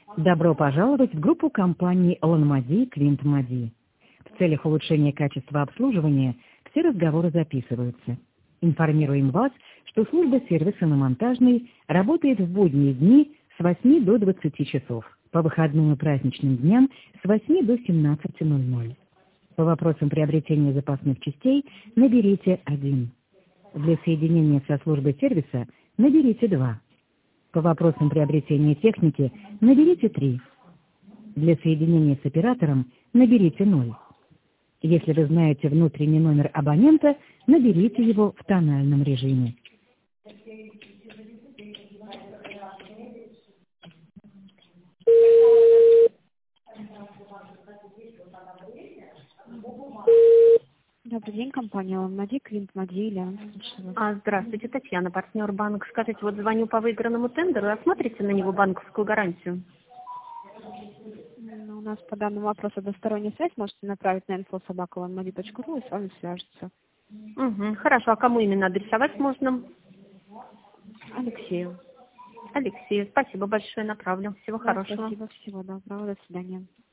Добро пожаловать в группу компаний «Ланмади» Квинт Мади. В целях улучшения качества обслуживания все разговоры записываются. Информируем вас, что служба сервиса на Монтажной работает в будние дни с 8 до 20 часов, по выходным и праздничным дням с 8 до 17:00. По вопросам приобретения запасных частей наберите 1. Для соединения со службой сервиса наберите 2. По вопросам приобретения техники наберите 3. Для соединения с оператором наберите 0. Если вы знаете внутренний номер абонента, наберите его в тональном режиме. Добрый день, компания «Ланмади», Квинт Мади, Ильяна. Здравствуйте, Татьяна, партнер банк. Скажите, вот звоню по выигранному тендеру, осмотрите на него банковскую гарантию. У нас по данному вопросу односторонняя связь. Можете направить на info@lanmadi.ru и с вами свяжется. Хорошо, а кому именно адресовать можно? Алексею. Алексею, спасибо большое, направлю. Всего хорошего. Спасибо, всего доброго, до свидания.